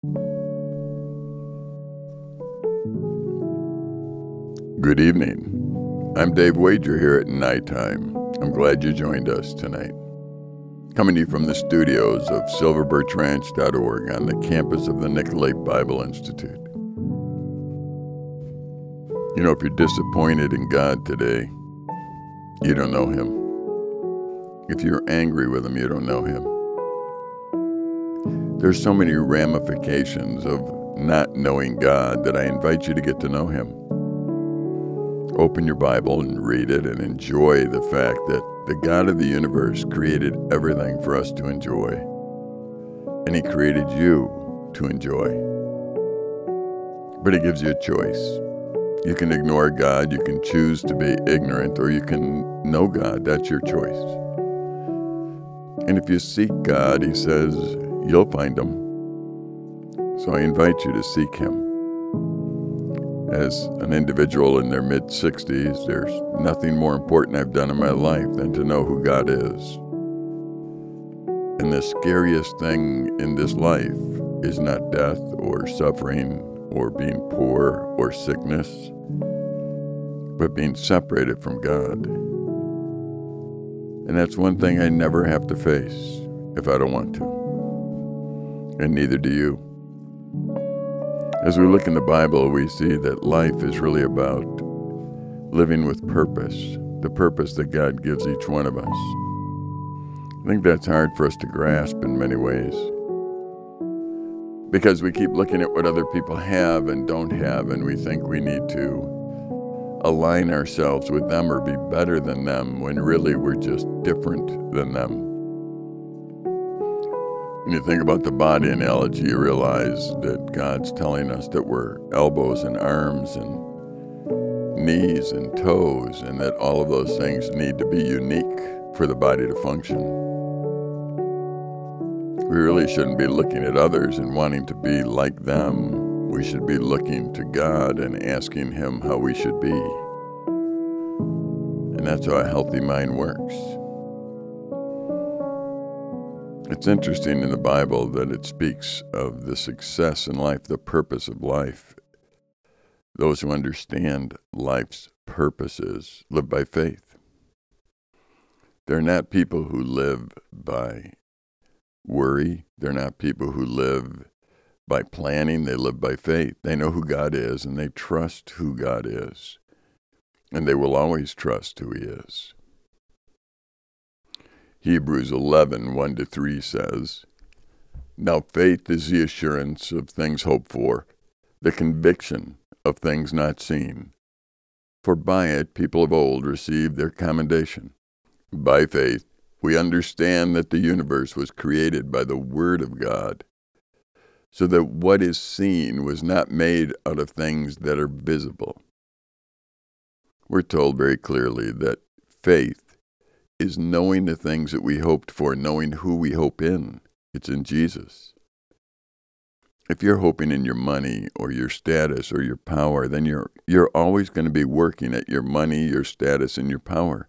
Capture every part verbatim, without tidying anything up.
Good evening. I'm Dave Wager here at Nighttime. I'm glad you joined us tonight. Coming to you from the studios of silver birch ranch dot org on the campus of the Nicolay Bible Institute. You know, if you're disappointed in God today, you don't know Him. If you're angry with Him, you don't know Him. There's so many ramifications of not knowing God that I invite you to get to know Him. Open your Bible and read it and enjoy the fact that the God of the universe created everything for us to enjoy. And He created you to enjoy. But He gives you a choice. You can ignore God, you can choose to be ignorant, or you can know God. That's your choice. And if you seek God, He says, you'll find Him. So I invite you to seek Him. As an individual in their mid-sixties, there's nothing more important I've done in my life than to know who God is. And the scariest thing in this life is not death or suffering or being poor or sickness, but being separated from God. And that's one thing I never have to face if I don't want to. And neither do you. As we look in the Bible, we see that life is really about living with purpose, the purpose that God gives each one of us. I think that's hard for us to grasp in many ways, because we keep looking at what other people have and don't have, and we think we need to align ourselves with them or be better than them, when really we're just different than them. When you think about the body analogy, you realize that God's telling us that we're elbows and arms and knees and toes, and that all of those things need to be unique for the body to function. We really shouldn't be looking at others and wanting to be like them. We should be looking to God and asking Him how we should be. And that's how a healthy mind works. It's interesting in the Bible that it speaks of the success in life, the purpose of life. Those who understand life's purposes live by faith. They're not people who live by worry. They're not people who live by planning. They live by faith. They know who God is, and they trust who God is. And they will always trust who He is. Hebrews eleven, one to three says, "Now faith is the assurance of things hoped for, the conviction of things not seen. For by it people of old received their commendation. By faith we understand that the universe was created by the Word of God, so that what is seen was not made out of things that are visible." We're told very clearly that faith is knowing the things that we hoped for, knowing who we hope in. It's in Jesus. If you're hoping in your money or your status or your power, then you're you're always going to be working at your money, your status, and your power.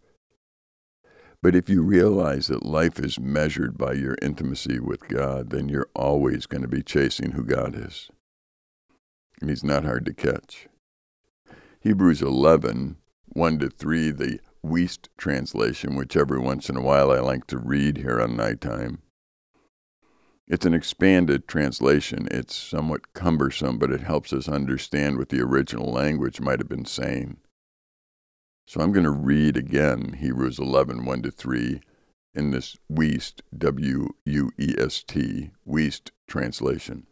But if you realize that life is measured by your intimacy with God, then you're always going to be chasing who God is. And He's not hard to catch. Hebrews eleven, one to three, the Wuest translation, which every once in a while I like to read here on Nighttime. It's an expanded translation. It's somewhat cumbersome, but it helps us understand what the original language might have been saying. So I'm going to read again Hebrews eleven, one to three in this Wuest, W U E S T, Wuest translation.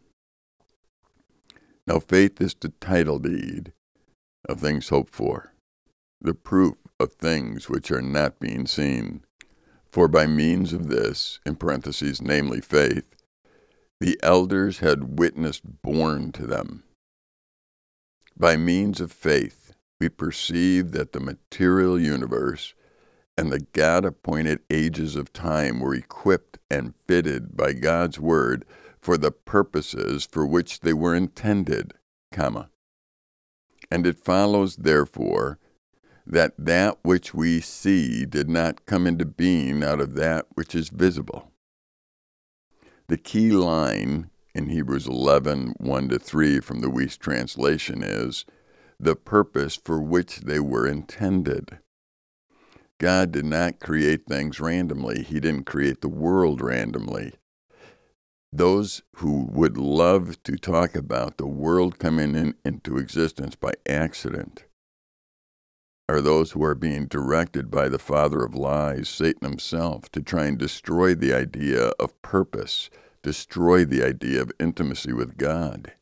"Now faith is the title deed of things hoped for, the proof of things which are not being seen. For by means of this," in parentheses, namely faith, "the elders had witness borne to them. By means of faith, we perceive that the material universe and the God-appointed ages of time were equipped and fitted by God's word for the purposes for which they were intended, comma. And it follows, therefore, that that which we see did not come into being out of that which is visible." The key line in Hebrews eleven, one to three from the Weiss translation is the purpose for which they were intended. God did not create things randomly. He didn't create the world randomly. Those who would love to talk about the world coming in, into existence by accident are those who are being directed by the father of lies, Satan himself, to try and destroy the idea of purpose, destroy the idea of intimacy with God.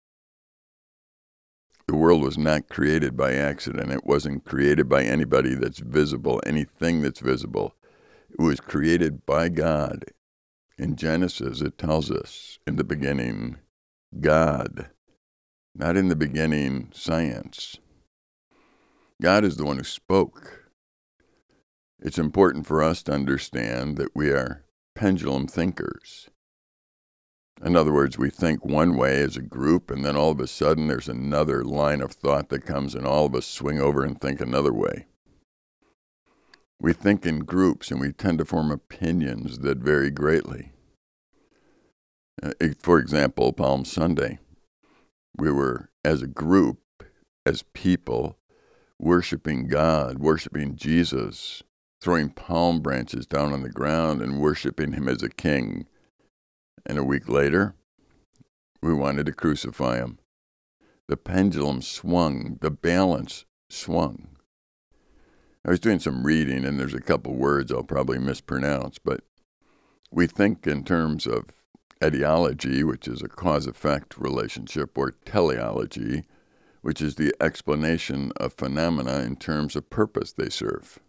The world was not created by accident. It wasn't created by anybody that's visible, anything that's visible. It was created by God. In Genesis, it tells us, in the beginning, God. Not in the beginning, science. God is the one who spoke. It's important for us to understand that we are pendulum thinkers. In other words, we think one way as a group, and then all of a sudden there's another line of thought that comes, and all of us swing over and think another way. We think in groups, and we tend to form opinions that vary greatly. Uh, for example, Palm Sunday, we were, as a group, as people, worshiping God, worshiping Jesus, throwing palm branches down on the ground and worshiping him as a king. And a week later, we wanted to crucify him. The pendulum swung, the balance swung. I was doing some reading, and there's a couple words I'll probably mispronounce, but we think in terms of etiology, which is a cause-effect relationship, or teleology, which is the explanation of phenomena in terms of purpose they serve.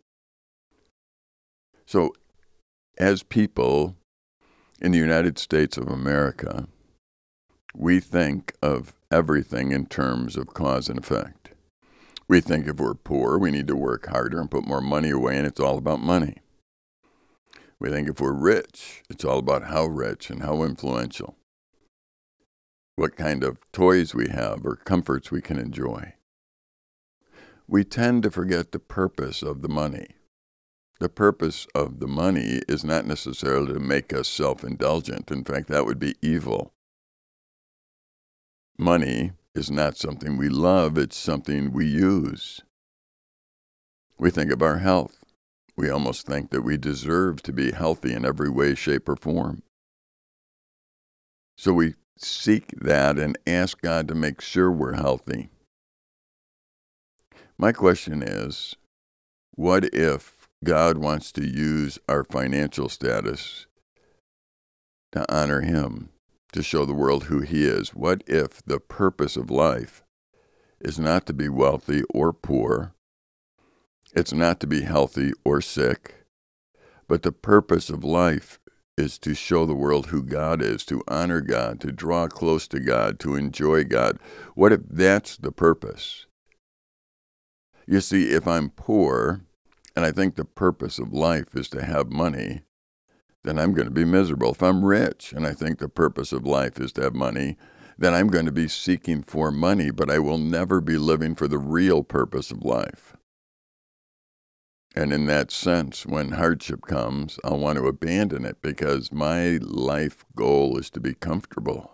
So, as people in the United States of America, we think of everything in terms of cause and effect. We think if we're poor, we need to work harder and put more money away, and it's all about money. We think if we're rich, it's all about how rich and how influential, what kind of toys we have or comforts we can enjoy. We tend to forget the purpose of the money. The purpose of the money is not necessarily to make us self-indulgent. In fact, that would be evil. Money is not something we love, it's something we use. We think of our health. We almost think that we deserve to be healthy in every way, shape, or form. So we seek that and ask God to make sure we're healthy. My question is, what if God wants to use our financial status to honor him, to show the world who he is? What if the purpose of life is not to be wealthy or poor? It's not to be healthy or sick, but the purpose of life is to show the world who God is, to honor God, to draw close to God, to enjoy God. What if that's the purpose? You see, if I'm poor, and I think the purpose of life is to have money, then I'm going to be miserable. If I'm rich, and I think the purpose of life is to have money, then I'm going to be seeking for money, but I will never be living for the real purpose of life. And in that sense, when hardship comes, I'll want to abandon it because my life goal is to be comfortable.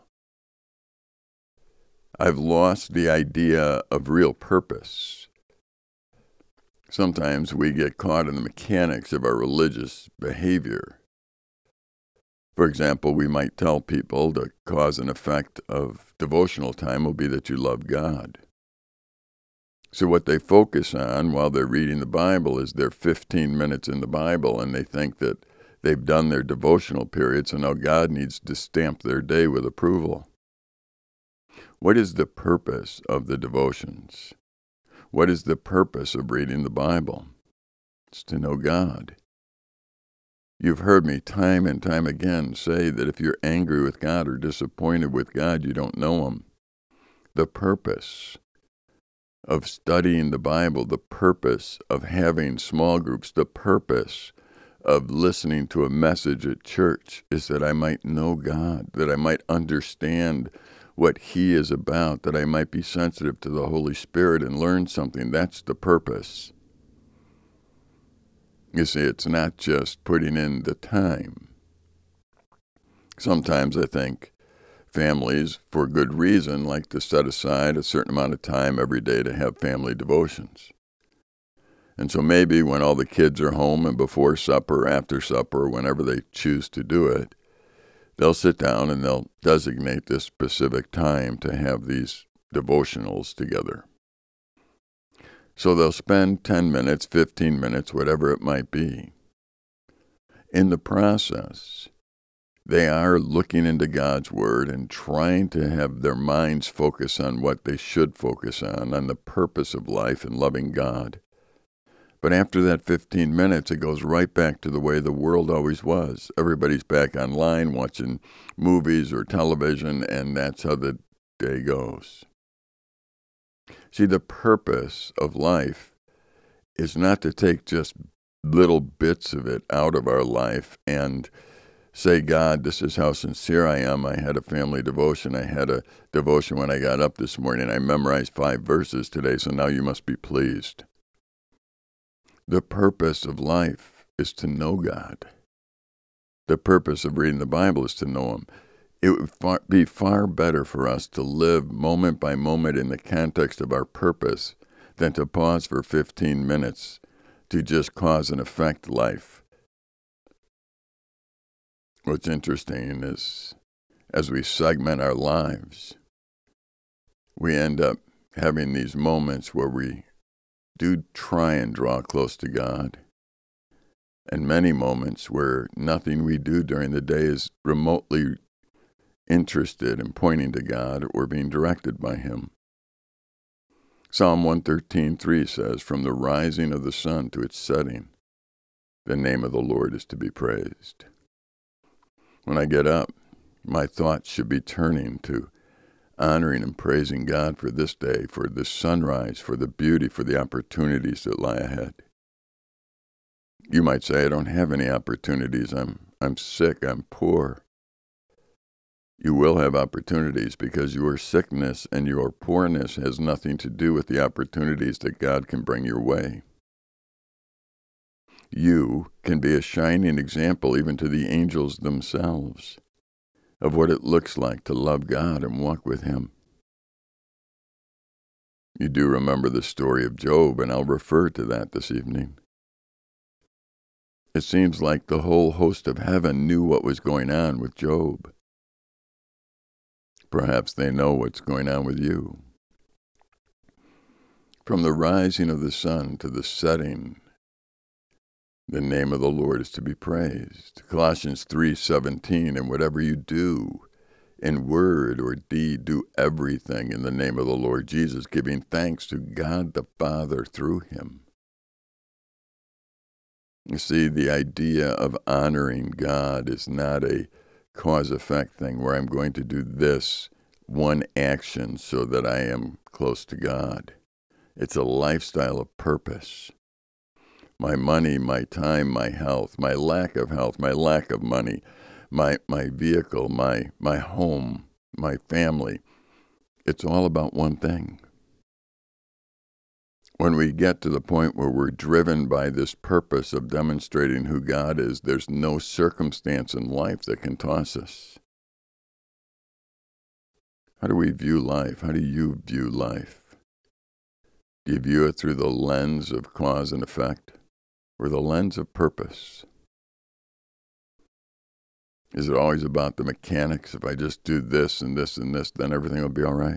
I've lost the idea of real purpose. Sometimes we get caught in the mechanics of our religious behavior. For example, we might tell people the cause and effect of devotional time will be that you love God. So what they focus on while they're reading the Bible is their fifteen minutes in the Bible, and they think that they've done their devotional period, so now God needs to stamp their day with approval. What is the purpose of the devotions? What is the purpose of reading the Bible? It's to know God. You've heard me time and time again say that if you're angry with God or disappointed with God, you don't know him. The purpose of studying the Bible, the purpose of having small groups, the purpose of listening to a message at church is that I might know God, that I might understand what he is about, that I might be sensitive to the Holy Spirit and learn something. That's the purpose. You see, it's not just putting in the time. Sometimes I think families, for good reason, like to set aside a certain amount of time every day to have family devotions. And so maybe when all the kids are home and before supper or after supper, or whenever they choose to do it, they'll sit down and they'll designate this specific time to have these devotionals together. So they'll spend ten minutes, fifteen minutes, whatever it might be. In the process, they are looking into God's Word and trying to have their minds focus on what they should focus on, on the purpose of life and loving God. But after that fifteen minutes, it goes right back to the way the world always was. Everybody's back online watching movies or television, and that's how the day goes. See, the purpose of life is not to take just little bits of it out of our life and say, God, this is how sincere I am. I had a family devotion. I had a devotion when I got up this morning. I memorized five verses today, so now you must be pleased. The purpose of life is to know God. The purpose of reading the Bible is to know Him. It would far, be far better for us to live moment by moment in the context of our purpose than to pause for fifteen minutes to just cause and effect life. What's interesting is, as we segment our lives, we end up having these moments where we do try and draw close to God, and many moments where nothing we do during the day is remotely interested in pointing to God or being directed by Him. Psalm one thirteen three says, "From the rising of the sun to its setting, the name of the Lord is to be praised." When I get up, my thoughts should be turning to honoring and praising God for this day, for the sunrise, for the beauty, for the opportunities that lie ahead. You might say, I don't have any opportunities. I'm I'm sick. I'm poor. You will have opportunities because your sickness and your poorness has nothing to do with the opportunities that God can bring your way. You can be a shining example even to the angels themselves of what it looks like to love God and walk with Him. You do remember the story of Job, and I'll refer to that this evening. It seems like the whole host of heaven knew what was going on with Job. Perhaps they know what's going on with you. From the rising of the sun to the setting, the name of the Lord is to be praised. Colossians three seventeen, and whatever you do, in word or deed, do everything in the name of the Lord Jesus, giving thanks to God the Father through Him. You see, the idea of honoring God is not a cause-effect thing where I'm going to do this one action so that I am close to God. It's a lifestyle of purpose. My money, my time, my health, my lack of health, my lack of money, my my vehicle, my my home, my family. It's all about one thing. When we get to the point where we're driven by this purpose of demonstrating who God is, there's no circumstance in life that can toss us. How do we view life? How do you view life? Do you view it through the lens of cause and effect or the lens of purpose? Is it always about the mechanics? If I just do this and this and this, then everything will be all right?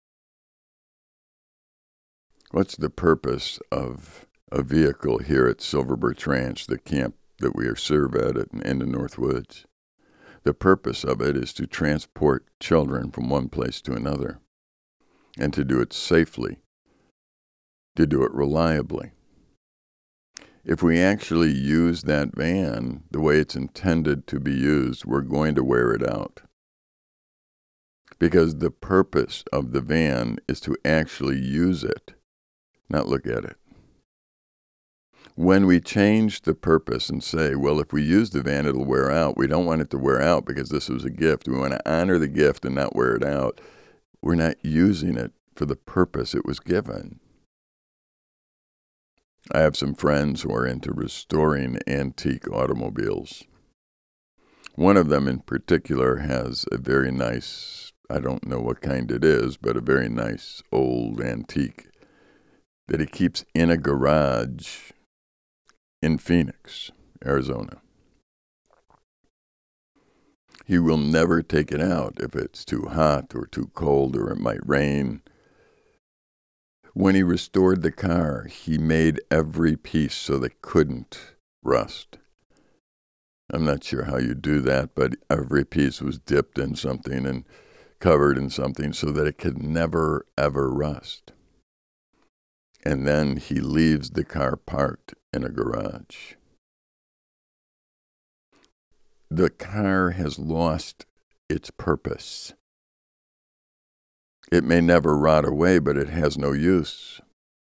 What's the purpose of a vehicle here at Silver Birch Ranch, the camp that we are serve at in the North Woods? The purpose of it is to transport children from one place to another, and to do it safely, to do it reliably. If we actually use that van the way it's intended to be used, we're going to wear it out. Because the purpose of the van is to actually use it, not look at it. When we change the purpose and say, well, if we use the van, it'll wear out, we don't want it to wear out because this was a gift. We want to honor the gift and not wear it out. We're not using it for the purpose it was given. I have some friends who are into restoring antique automobiles. One of them in particular has a very nice, I don't know what kind it is, but a very nice old antique that he keeps in a garage in Phoenix, Arizona. He will never take it out if it's too hot or too cold or it might rain. When he restored the car, he made every piece so they couldn't rust. I'm not sure how you do that, but every piece was dipped in something and covered in something so that it could never, ever rust. And then he leaves the car parked in a garage. The car has lost its purpose. It may never rot away, but it has no use.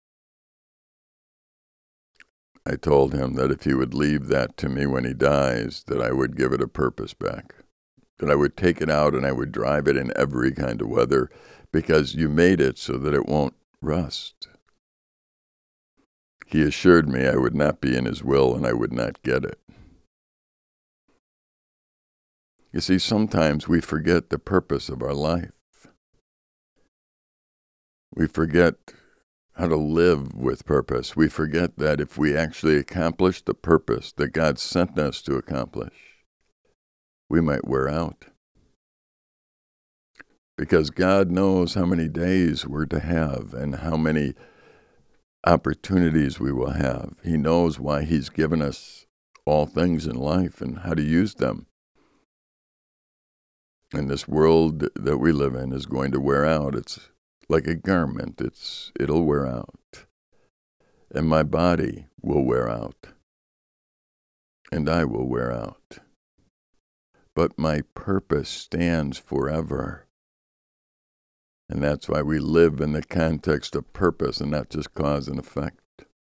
I told him that if he would leave that to me when he dies, that I would give it a purpose back. That I would take it out and I would drive it in every kind of weather because you made it so that it won't rust. He assured me I would not be in his will and I would not get it. You see, sometimes we forget the purpose of our life. We forget how to live with purpose. We forget that if we actually accomplish the purpose that God sent us to accomplish, we might wear out. Because God knows how many days we're to have and how many opportunities we will have. He knows why He's given us all things in life and how to use them. And this world that we live in is going to wear out. It's like a garment. It's it'll wear out. And my body will wear out. And I will wear out. But my purpose stands forever. And that's why we live in the context of purpose and not just cause and effect.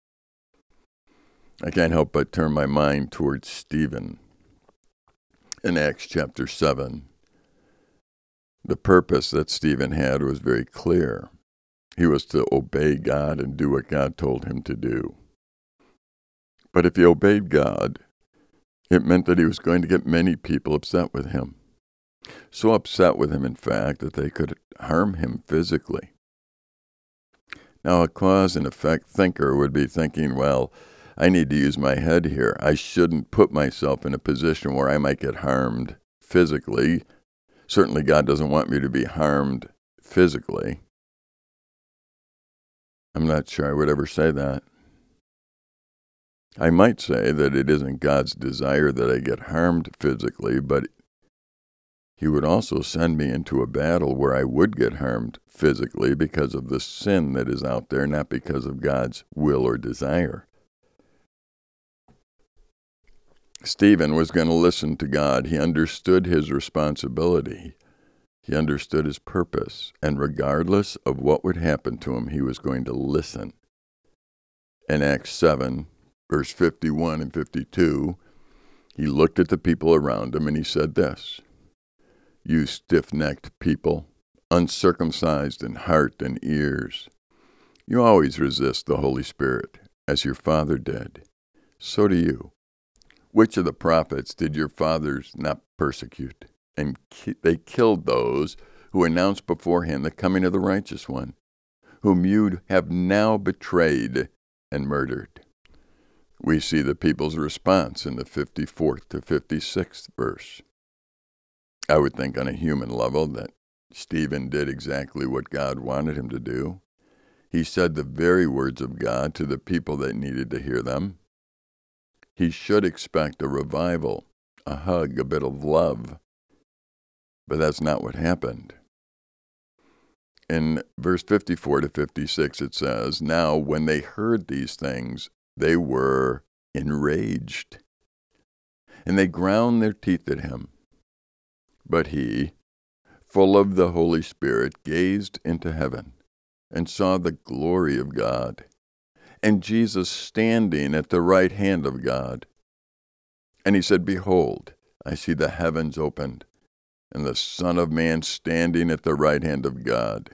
I can't help but turn my mind towards Stephen in Acts chapter seven. The purpose that Stephen had was very clear. He was to obey God and do what God told him to do. But if he obeyed God, it meant that he was going to get many people upset with him. So upset with him, in fact, that they could harm him physically. Now, a cause and effect thinker would be thinking, well, I need to use my head here. I shouldn't put myself in a position where I might get harmed physically. Certainly, God doesn't want me to be harmed physically. I'm not sure I would ever say that. I might say that it isn't God's desire that I get harmed physically, but He would also send me into a battle where I would get harmed physically because of the sin that is out there, not because of God's will or desire. Stephen was going to listen to God. He understood his responsibility. He understood his purpose. And regardless of what would happen to him, he was going to listen. In Acts seven, verse fifty-one and fifty-two, he looked at the people around him and he said this, "You stiff-necked people, uncircumcised in heart and ears, you always resist the Holy Spirit, as your father did. So do you. Which of the prophets did your fathers not persecute? And ki- they killed those who announced beforehand the coming of the righteous one, whom you have now betrayed and murdered." We see the people's response in the fifty-fourth to fifty-sixth verse. I would think on a human level that Stephen did exactly what God wanted him to do. He said the very words of God to the people that needed to hear them. He should expect a revival, a hug, a bit of love. But that's not what happened. In verse fifty-four to fifty-six it says, "Now when they heard these things, they were enraged, and they ground their teeth at him. But he, full of the Holy Spirit, gazed into heaven and saw the glory of God, and Jesus standing at the right hand of God. And he said, Behold, I see the heavens opened, and the Son of Man standing at the right hand of God."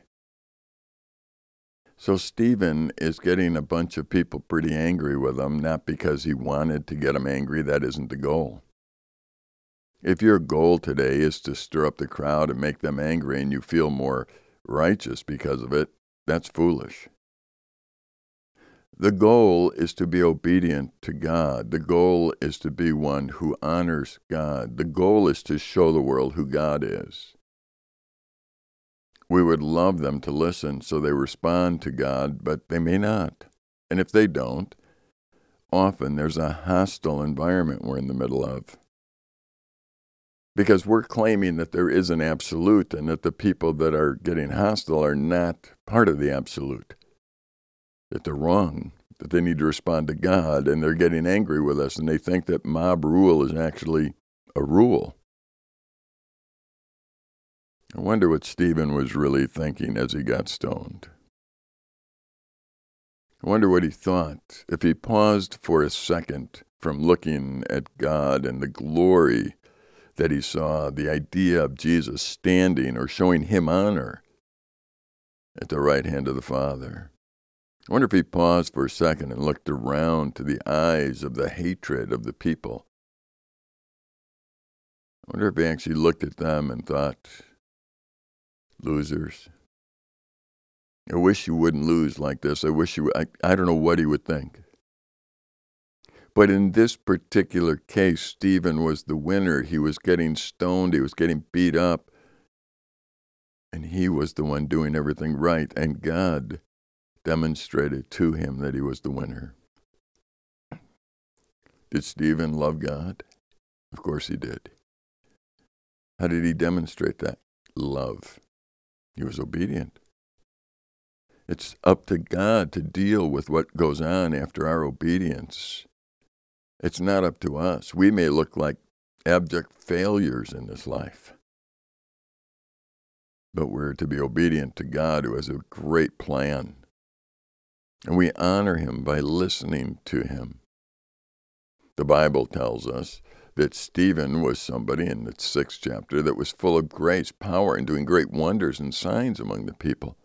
So Stephen is getting a bunch of people pretty angry with him, not because he wanted to get them angry. That isn't the goal. If your goal today is to stir up the crowd and make them angry and you feel more righteous because of it, that's foolish. The goal is to be obedient to God. The goal is to be one who honors God. The goal is to show the world who God is. We would love them to listen so they respond to God, but they may not. And if they don't, often there's a hostile environment we're in the middle of. Because we're claiming that there is an absolute and that the people that are getting hostile are not part of the absolute. That they're wrong, that they need to respond to God, and they're getting angry with us, and they think that mob rule is actually a rule. I wonder what Stephen was really thinking as he got stoned. I wonder what he thought if he paused for a second from looking at God and the glory that he saw, the idea of Jesus standing or showing him honor at the right hand of the Father. I wonder if he paused for a second and looked around to the eyes of the hatred of the people. I wonder if he actually looked at them and thought, losers. I wish you wouldn't lose like this. I wish you, I, I don't know what he would think. But in this particular case, Stephen was the winner. He was getting stoned. He was getting beat up. And he was the one doing everything right. And God demonstrated to him that he was the winner. Did Stephen love God? Of course he did. How did he demonstrate that love? He was obedient. It's up to God to deal with what goes on after our obedience. It's not up to us. We may look like abject failures in this life, but we're to be obedient to God, who has a great plan. And we honor him by listening to him. The Bible tells us that Stephen was somebody in the sixth chapter that was full of grace, power, and doing great wonders and signs among the people.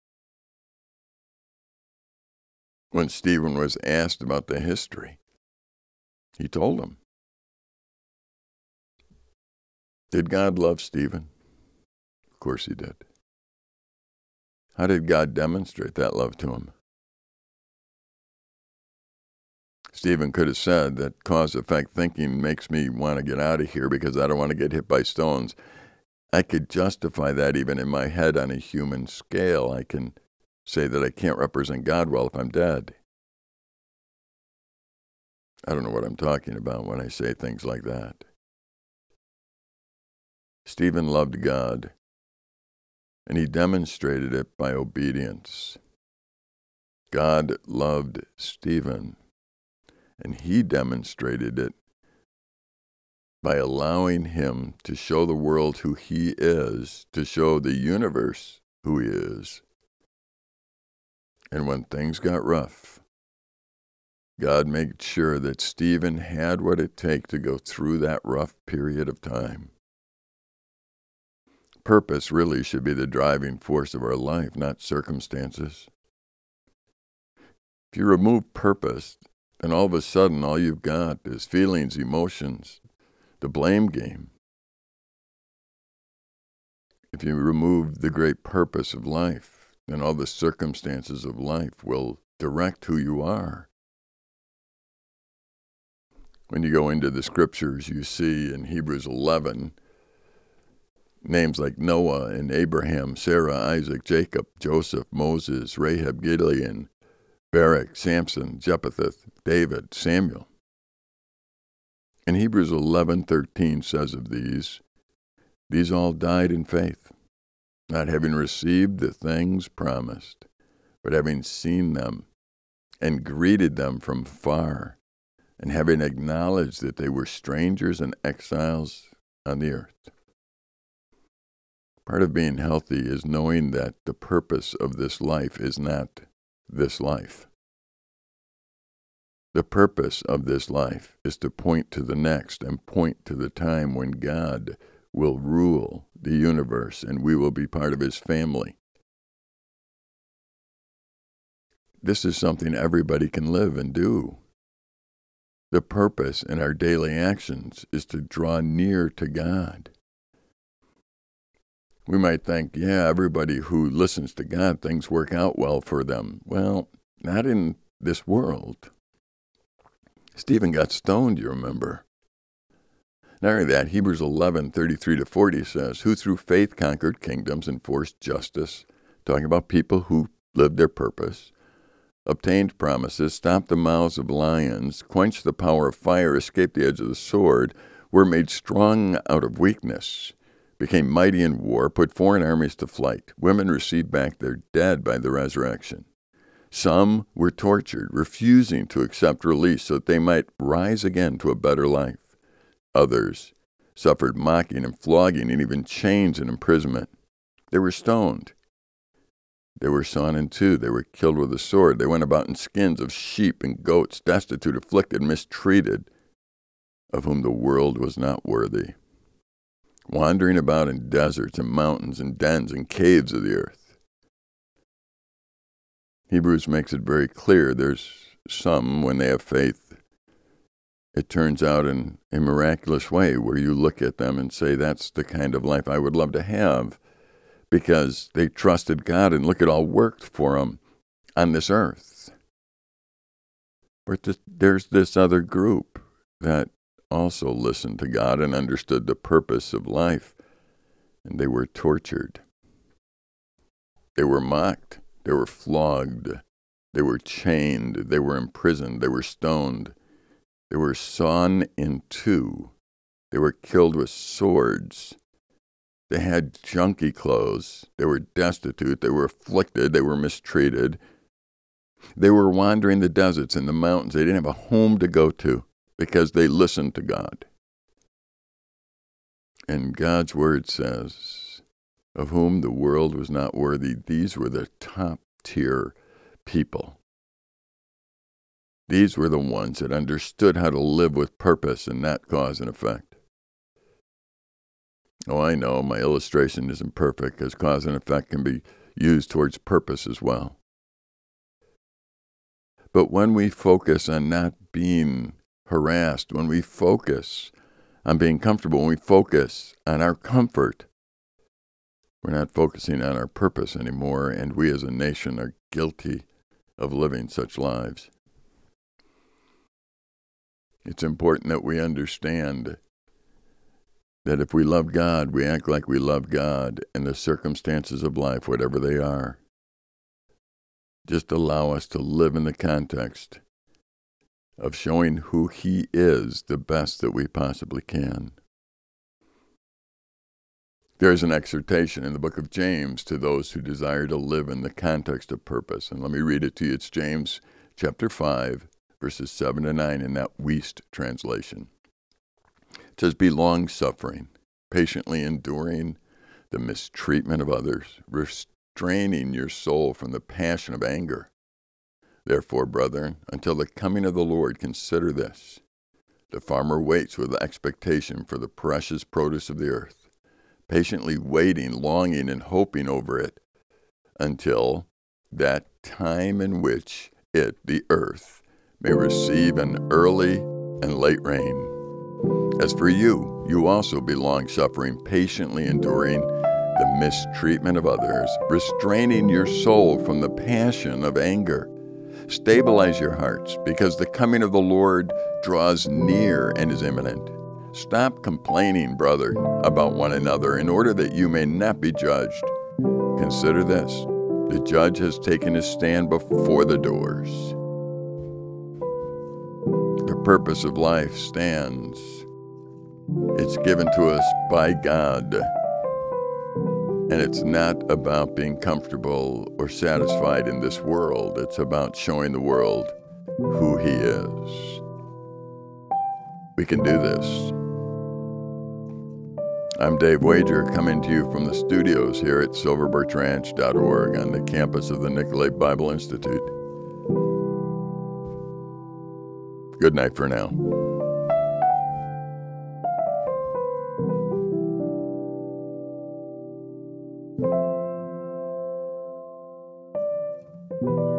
When Stephen was asked about the history, he told them. Did God love Stephen? Of course he did. How did God demonstrate that love to him? Stephen could have said that cause-effect thinking makes me want to get out of here because I don't want to get hit by stones. I could justify that even in my head on a human scale. I can say that I can't represent God well if I'm dead. I don't know what I'm talking about when I say things like that. Stephen loved God, and he demonstrated it by obedience. God loved Stephen, and he demonstrated it by allowing him to show the world who he is, to show the universe who he is. And when things got rough, God made sure that Stephen had what it takes to go through that rough period of time. Purpose really should be the driving force of our life, not circumstances. If you remove purpose, then all of a sudden all you've got is feelings, emotions, the blame game. If you remove the great purpose of life, then all the circumstances of life will direct who you are. When you go into the scriptures, you see in Hebrews eleven, names like Noah and Abraham, Sarah, Isaac, Jacob, Joseph, Moses, Rahab, Gideon, Barak, Samson, Jephthah, David, Samuel. And Hebrews eleven thirteen says of these, these all died in faith, not having received the things promised, but having seen them and greeted them from far, and having acknowledged that they were strangers and exiles on the earth. Part of being healthy is knowing that the purpose of this life is not this life. The purpose of this life is to point to the next and point to the time when God will rule the universe and we will be part of his family. This is something everybody can live and do. The purpose in our daily actions is to draw near to God. We might think, yeah, everybody who listens to God, things work out well for them. Well, not in this world. Stephen got stoned, you remember. Not only that, Hebrews eleven, thirty-three to forty says, who through faith conquered kingdoms, enforced justice, talking about people who lived their purpose, obtained promises, stopped the mouths of lions, quenched the power of fire, escaped the edge of the sword, were made strong out of weakness, became mighty in war, put foreign armies to flight. Women received back their dead by the resurrection. Some were tortured, refusing to accept release so that they might rise again to a better life. Others suffered mocking and flogging and even chains and imprisonment. They were stoned. They were sawn in two. They were killed with a sword. They went about in skins of sheep and goats, destitute, afflicted, mistreated, of whom the world was not worthy, wandering about in deserts and mountains and dens and caves of the earth. Hebrews makes it very clear there's some, when they have faith, it turns out in a miraculous way where you look at them and say, that's the kind of life I would love to have, because they trusted God and look, it all worked for them on this earth. But there's this other group that also listened to God and understood the purpose of life, and they were tortured. They were mocked. They were flogged. They were chained. They were imprisoned. They were stoned. They were sawn in two. They were killed with swords. They had junky clothes. They were destitute. They were afflicted. They were mistreated. They were wandering the deserts and the mountains. They didn't have a home to go to because they listened to God. And God's word says, of whom the world was not worthy, these were the top-tier people. These were the ones that understood how to live with purpose and not cause and effect. Oh, I know my illustration isn't perfect, because cause and effect can be used towards purpose as well. But when we focus on not being harassed, when we focus on being comfortable, when we focus on our comfort, we're not focusing on our purpose anymore, and we as a nation are guilty of living such lives. It's important that we understand that if we love God, we act like we love God, and the circumstances of life, whatever they are, just allow us to live in the context of showing who He is the best that we possibly can. There's an exhortation in the book of James to those who desire to live in the context of purpose. And let me read it to you. It's James chapter five, verses seven to nine in that Wuest translation. It says, be long-suffering, patiently enduring the mistreatment of others, restraining your soul from the passion of anger. Therefore, brethren, until the coming of the Lord, consider this. The farmer waits with expectation for the precious produce of the earth, patiently waiting, longing, and hoping over it, until that time in which it, the earth, may receive an early and late rain. As for you, you also be long-suffering, patiently enduring the mistreatment of others, restraining your soul from the passion of anger. Stabilize your hearts, because the coming of the Lord draws near and is imminent. Stop complaining, brother, about one another, in order that you may not be judged. Consider this, the judge has taken his stand before the doors. The purpose of life stands. It's given to us by God. And it's not about being comfortable or satisfied in this world. It's about showing the world who He is. We can do this. I'm Dave Wager, coming to you from the studios here at silver birch ranch dot org on the campus of the Nicolet Bible Institute. Good night for now. Thank you.